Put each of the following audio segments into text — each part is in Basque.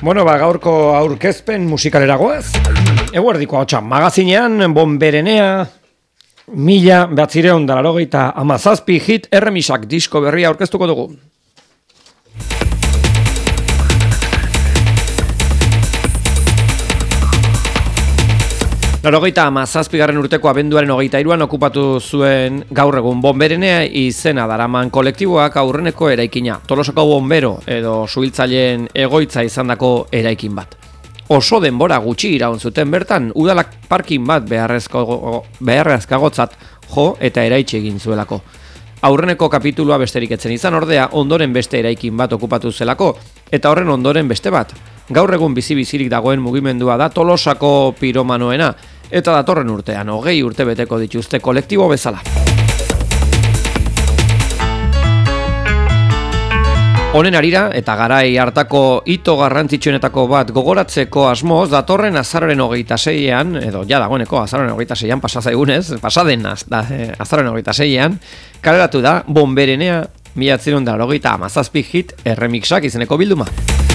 Bueno, gaurko aurkezpen musikalera goaz. Eguerdiko hotxa magazinean, Bonberenea, 1987 hit erremisak disko berria aurkeztuko dugu. Larogeita amazazpigarren urteko abenduaren 23an okupatu zuen gaur egun Bonberenea izena daraman kolektiboak aurreneko eraikina. Tolosako bonbero edo suhiltzaileen egoitza izandako eraikin bat. Oso denbora gutxi iraun zuten bertan, udalak parkin bat beharrezkagotzat jo eta eraitsi egin zuelako. Aurreneko kapitulua besterik etzen izan ordea, ondoren beste eraikin bat okupatu zelako, eta horren ondoren beste bat. Gaur egun bizi-bizirik dagoen mugimendua da Tolosako piromanoena, eta datorren urtean 20 urte beteko dituzte kolektibo bezala. Honen arira, eta garai hartako hito garrantzitsuenetako bat gogoratzeko asmoz, datorren azaroaren 26an, edo ja dagoeneko azaroaren 26an, pasaden azaroaren 26an, kaleratu da Bonberenea 1987 hit erremixak izeneko bilduma.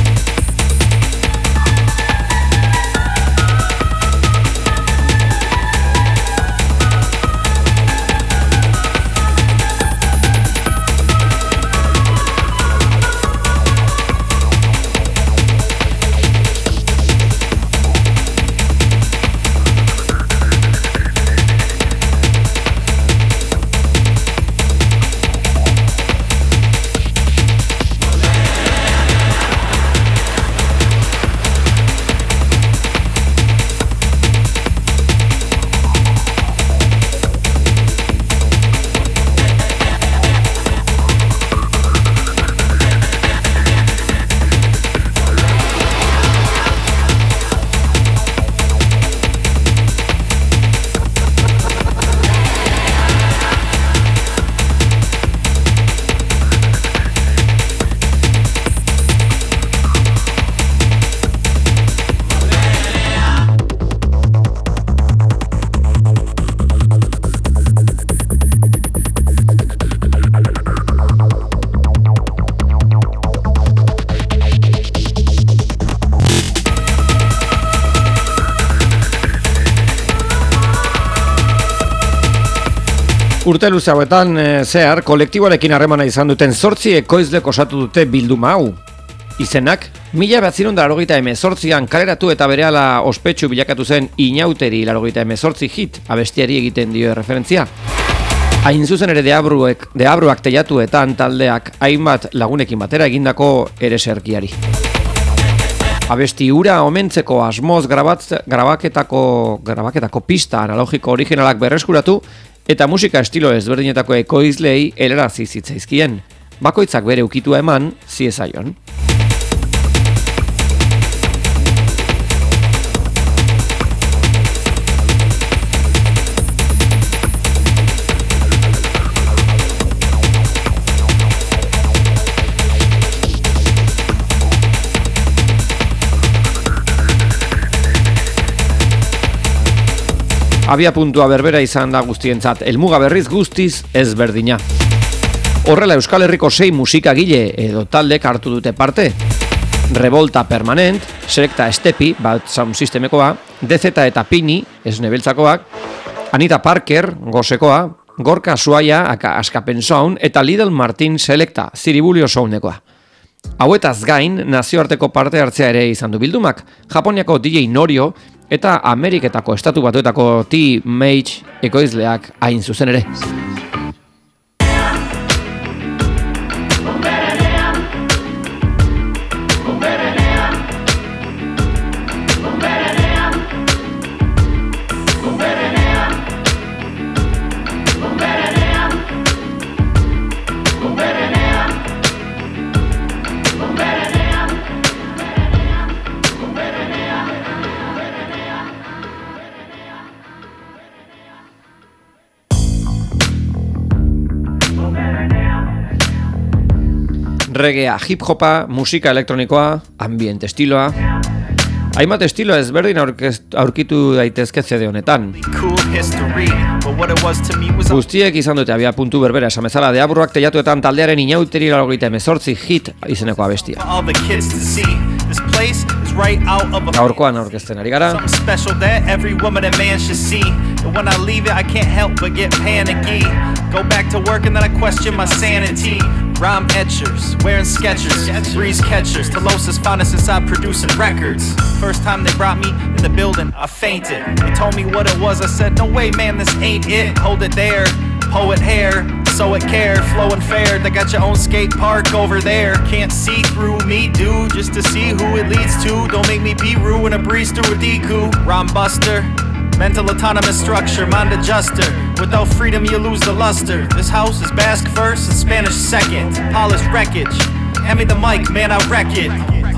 Urte luze hauetan zehar kolektiboarekin harremana izan duten 8 ekoizlek osatu dute bilduma hau. Izenak, 1988an kaleratu eta berehala ospetsu bilakatu zen Inauteri 88 hit abestiari egiten dio referentzia. Hain zuzen ere deabruak teilatuetan taldeak hainbat lagunekin batera egindako ereserkiari. Abesti hura omentzeko asmoz grabaketako pista analogiko originalak berreskuratu eta musika estilo ezberdinetako ekoizlei helarazi zitzaizkien. Bakoitzak bere ukitua eman ziezaion. Abia puntua berbera izan da guztientzat, helmuga berriz guztiz ezberdina. Horrela Euskal Herriko 6 musikagile edo taldek hartu dute parte. Revolta Permanent, Selecta Estepi, bat sound sistemekoa, DZ eta Pini, esnebeltzakoak, Anita Parker, gosekoa, Gorka Suaia, Askapen Sound, eta Lidl Martin Selecta, Ziribulio Soundekoa. Hauetaz gain, nazioarteko parte hartzea ere izan du bildumak, Japoniako DJ Norio, eta Ameriketako estatu batuetako T-Mage ekoizleak hain zuzen ere. Reggaea, hip-hopa, musika elektronikoa, ambient estiloa. Hainbat estilo ezberdin aurkitu daitezke CD honetan. Guztiek izan dute abia puntu berbera esan bezala deabruak teilatuetan taldearen Inauteri 88 hit izeneko abestia. This place is right out of a Gaurkoan aurkezten ari gara. something special that every woman and man should see. And when I leave it, I can't help but get panicky. Go back to work and then I question my sanity. Rhyme etchers, wearing Skechers, breeze catchers, Telosa's finest inside producing records. First time they brought me in the building, I fainted. They told me what it was, I said, no way, man, this ain't it. Hold it there, poet hair, so it care, flowing fair. They got your own skate park over there. Can't see through me, dude, just to see who it leads to. Don't make me be rude and a breeze through a Deku. Rhyme buster, mental autonomous structure, mind adjuster. Without freedom you lose the luster. This house is Basque first and Spanish second. Polished wreckage, hand me the mic, man, I wreck it.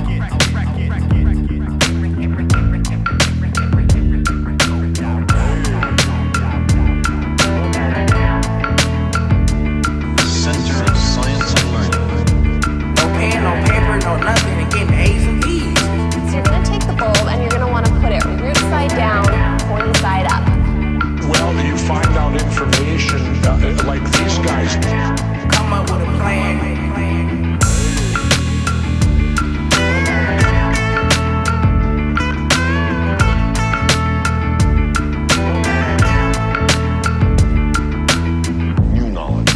Center of Science and Learning. No pen, no paper, no nothing, and getting A's and B's. So you're going to take the bulb and you're going to want to put it root side down, pointy side up. Well, you find out information like these guys. Come up with a plan. New knowledge.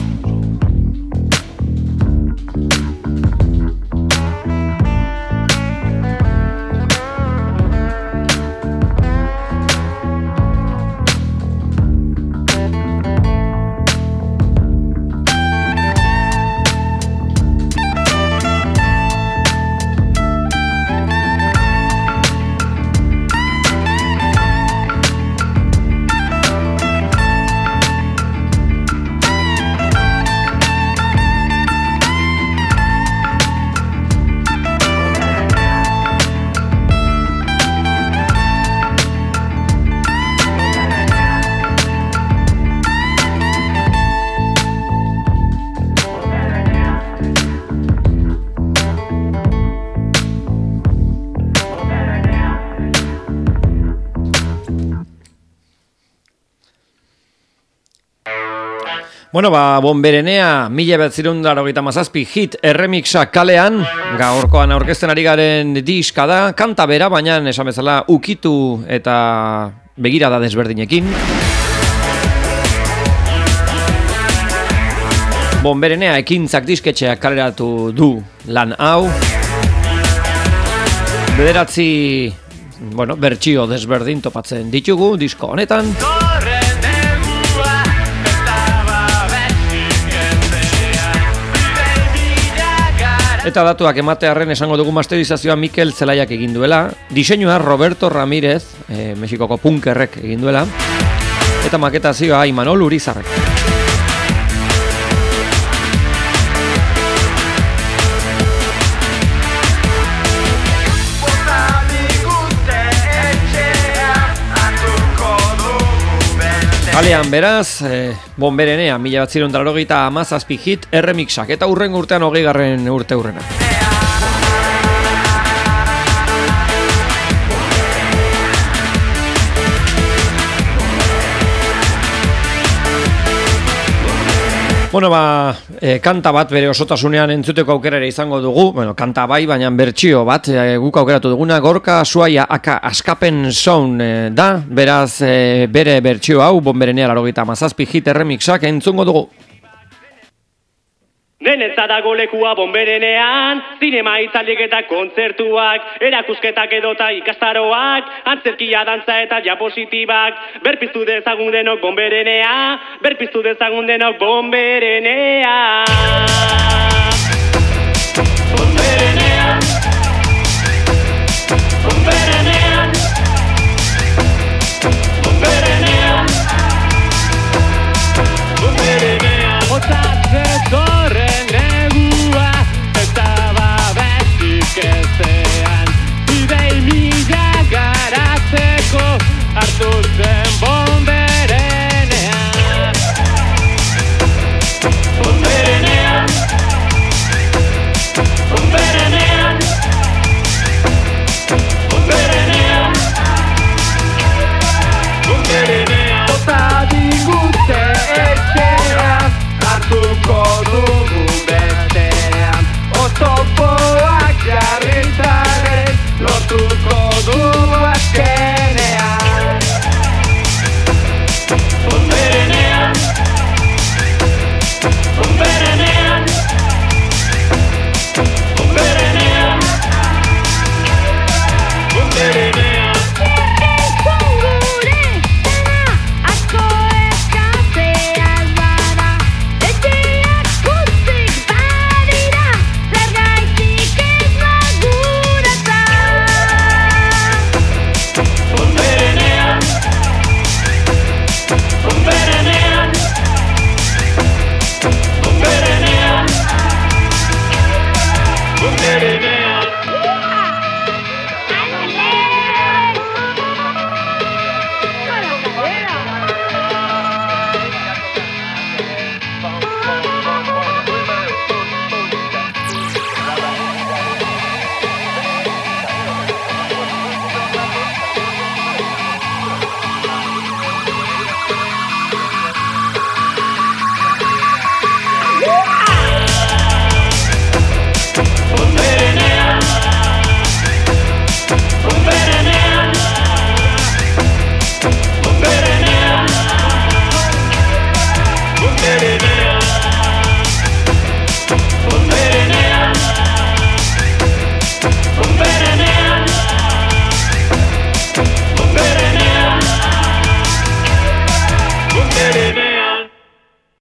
Bueno, Bonberenea, 1987 hit erremixa kalean, gaurkoan aurkezten ari garen diska da, kanta bera, baina esan bezala ukitu eta begirada desberdinekin. Bonberenea ekintzak disketxeak kaleratu du lan hau. Bederatzi, bertsio desberdin topatzen ditugu disko honetan. Eta datuak ematearren esango dugu masterizazioa Mikel Zelaiak egin duela, diseinua Roberto Ramírez, Mexikoko punkerrek egin duela, eta maketazioa Imanol Urizarrek. Kalean beraz, Bonberenea, 1987 hit erremixak, eta hurren urtean 20. urte hurrena. Bueno, kanta bat bere osotasunean entzuteko aukera ere izango dugu. Kanta bai, baina bertsio bat guk aukeratu duguna. Gorka Suaia aka Askapen Sound da. Beraz, bere bertsio hau, Bonberenea 87 hit erremixak entzungo dugu. Denetza dago lekua Bonberenean, zinema itzalik eta kontzertuak, erakusketak edota ikastaroak, antzerkia dantza eta diapositibak, berpiztu dezagun denok Bonberenea, berpiztu dezagun denok Bonberenea.